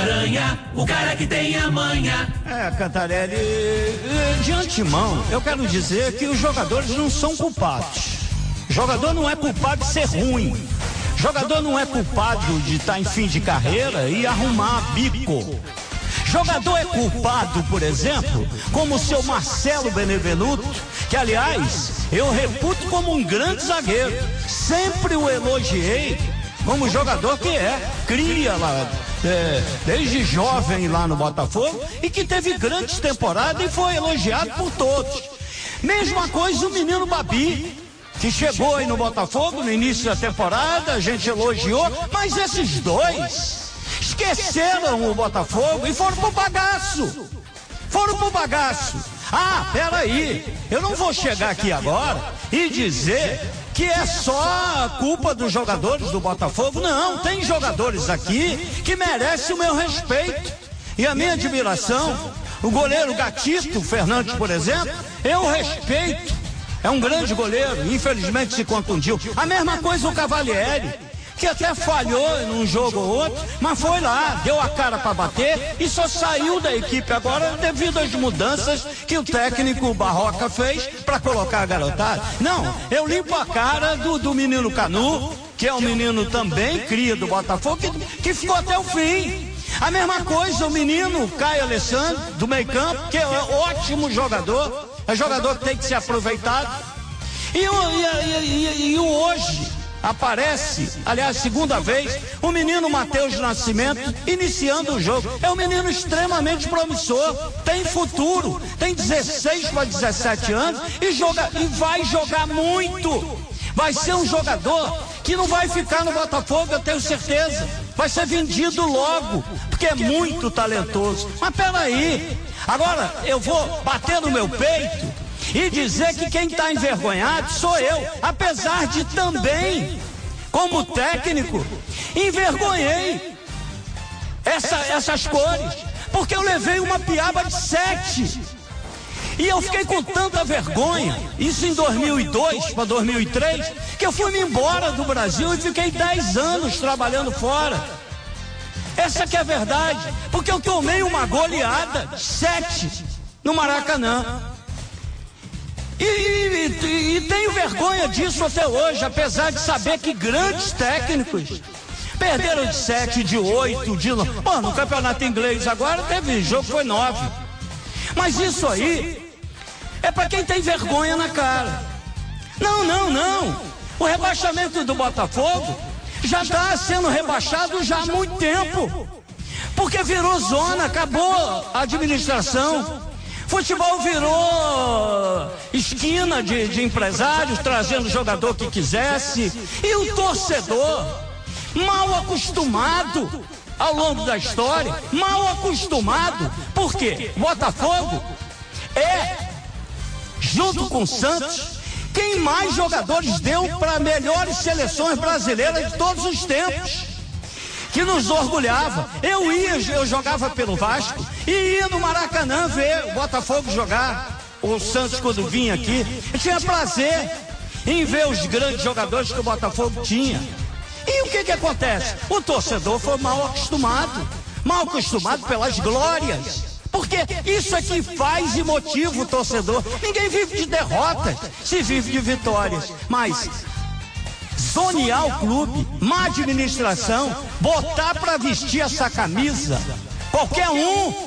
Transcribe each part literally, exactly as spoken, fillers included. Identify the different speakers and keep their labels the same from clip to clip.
Speaker 1: Aranha, o cara que tem a manha.
Speaker 2: É, Cantarelli, de antemão, eu quero dizer que os jogadores não são culpados. Jogador não é culpado de ser ruim. Jogador não é culpado de estar em fim de carreira e arrumar bico. Jogador é culpado, por exemplo, como o seu Marcelo Benevenuto, que, aliás, eu reputo como um grande zagueiro. Sempre o elogiei como jogador que é, cria lá, é, desde jovem lá no Botafogo, e que teve grandes temporadas e foi elogiado por todos. Mesma coisa o menino Babi, que chegou aí no Botafogo no início da temporada, a gente elogiou, mas esses dois esqueceram o Botafogo e foram pro bagaço. Foram pro bagaço. Ah, peraí, eu não vou chegar aqui agora e dizer que é só culpa dos jogadores do Botafogo. Não, tem jogadores aqui que merecem o meu respeito e a minha admiração. O goleiro Gatito Fernandes, por exemplo, eu respeito. É um grande goleiro, infelizmente se contundiu. A mesma coisa o Cavalieri, que até falhou num jogo ou outro, mas foi lá, deu a cara para bater e só saiu da equipe agora devido às mudanças que o técnico Barroca fez para colocar a garotada. Não, eu limpo a cara do, do menino Canu, que é um menino também cria do Botafogo, que, que ficou até o fim. A mesma coisa o menino Caio Alessandro, do meio campo, que é um ótimo jogador, é jogador que tem que ser aproveitado. E, e, e, e, e o hoje aparece, aliás, segunda vez, o menino Matheus Nascimento iniciando o jogo. É um menino extremamente promissor, tem futuro, tem dezesseis para dezessete anos e, joga, e vai jogar muito. Vai ser um jogador que não vai ficar no Botafogo, eu tenho certeza. Vai ser vendido logo, porque é muito talentoso. Mas peraí, agora eu vou bater no meu peito e dizer que quem está envergonhado sou eu, apesar de também, como técnico, envergonhei essa, essas cores, porque eu levei uma piaba de sete. E eu fiquei com tanta vergonha, isso em dois mil e dois para dois mil e três, que eu fui-me embora do Brasil e fiquei dez anos trabalhando fora. Essa que é a verdade, porque eu tomei uma goleada, sete, no Maracanã. E, e, e tenho vergonha disso até hoje, apesar de saber que grandes técnicos perderam de sete, de oito, de nove. Bom, no campeonato inglês agora teve jogo, foi nove. Mas isso aí é para quem tem vergonha na cara. Não, não, não. O rebaixamento do Botafogo já está sendo rebaixado já há muito tempo. Porque virou zona, acabou a administração. Futebol virou esquina de, de empresários, trazendo o jogador que quisesse. E o torcedor, mal acostumado ao longo da história, mal acostumado. Por quê? Botafogo é, junto com o Santos, quem mais jogadores deu para melhores seleções brasileiras de todos os tempos, que nos orgulhava. Eu ia, eu jogava pelo Vasco e ia no Maracanã ver o Botafogo jogar, o Santos quando vinha aqui. Eu tinha prazer em ver os grandes jogadores que o Botafogo tinha. E o que que acontece? O torcedor foi mal acostumado, mal acostumado pelas glórias. Porque isso é que faz e motiva o torcedor. Ninguém vive de derrotas, se vive de vitórias. Mas zonear o clube, má administração, botar para vestir essa camisa, qualquer um,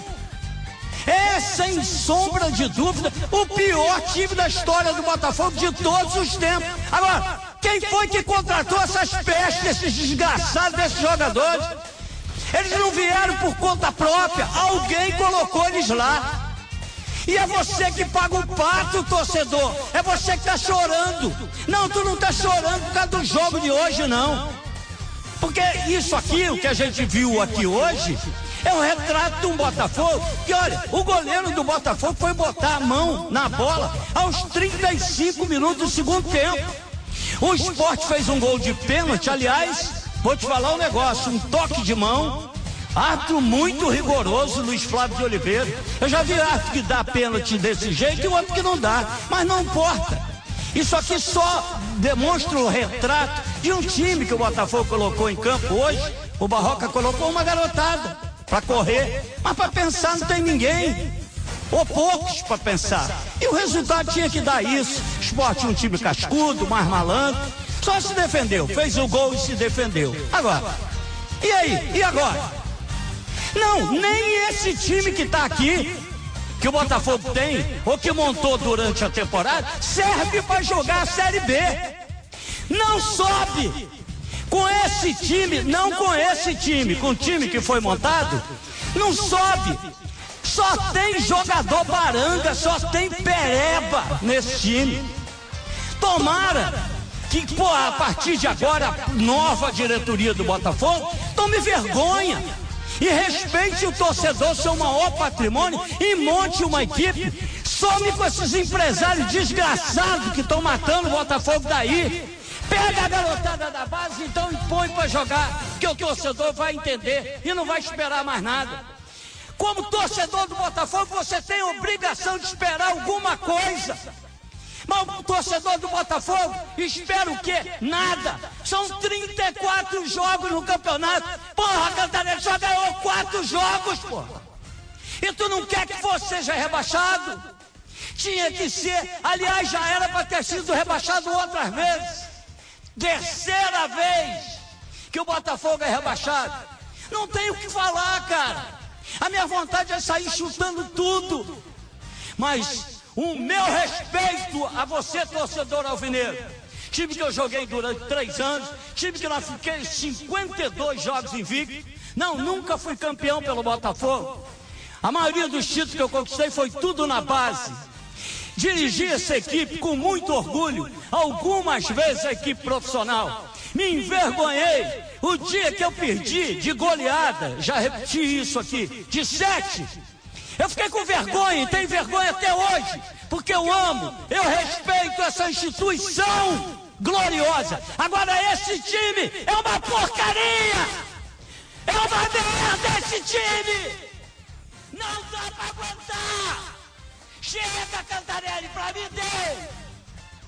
Speaker 2: é sem sombra de dúvida o pior time da história do Botafogo de todos os tempos. Agora, quem foi que contratou essas pestes, esses desgraçados desses jogadores? Eles não vieram por conta própria, alguém colocou eles lá. E é você que paga o pato, torcedor. É você que está chorando. Não, tu não está chorando por causa do jogo de hoje, não. Porque isso aqui, o que a gente viu aqui hoje, é um retrato de um Botafogo. Que olha, o goleiro do Botafogo foi botar a mão na bola aos trinta e cinco minutos do segundo tempo. O Sport fez um gol de pênalti, aliás, vou te falar um negócio, um toque de mão, árbitro muito rigoroso, Luiz Flávio de Oliveira. Eu já vi árbitro que dá pênalti desse jeito e o outro que não dá, mas não importa. Isso aqui só demonstra o retrato de um time que o Botafogo colocou em campo hoje. O Barroca colocou uma garotada, para correr, mas para pensar não tem ninguém, ou poucos para pensar. E o resultado tinha que dar isso. O Sport tinha um time cascudo, mais malandro, só se defendeu, fez o gol e se defendeu. Agora, e aí? E agora? Não, nem esse time que está aqui, que o Botafogo tem, ou que montou durante a temporada, serve para jogar a Série B. Não sobe. Com esse time, não com esse time, com o time que foi montado, não sobe. Só tem jogador baranga, só tem pereba nesse time. Tomara que, pô, a partir de agora, a nova diretoria do Botafogo tome vergonha e respeite o torcedor, seu maior patrimônio, e monte uma equipe. Some com esses empresários desgraçados que estão matando o Botafogo daí. Pega a garotada da base, então, e põe para jogar, que o torcedor vai entender e não vai esperar mais nada. Como torcedor do Botafogo, você tem a obrigação de esperar alguma coisa. Mas o torcedor do Botafogo espera o quê? Nada. São trinta e quatro jogos no campeonato. Porra, a Cantarelli só ganhou quatro jogos, porra. E tu não quer que você seja rebaixado? Tinha que ser, aliás, já era para ter sido rebaixado outras vezes. Terceira vez que o Botafogo é rebaixado. Não tem o que falar, cara. A minha vontade é sair chutando tudo. Mas o meu respeito a você, torcedor alvinegro. Time que eu joguei durante três anos, time que eu fiquei cinquenta e dois jogos invicto. Não, nunca fui campeão pelo Botafogo. A maioria dos títulos que eu conquistei foi tudo na base. Dirigi essa equipe com muito orgulho, algumas vezes a equipe profissional. Me envergonhei o dia que eu perdi de goleada, já repeti isso aqui, de sete. Eu fiquei com vergonha e tenho vergonha até hoje, porque eu amo, eu respeito essa instituição gloriosa. Agora esse time é uma porcaria, é uma merda esse time, não dá pra aguentar. Chega, Cantarelli, pra mim deu.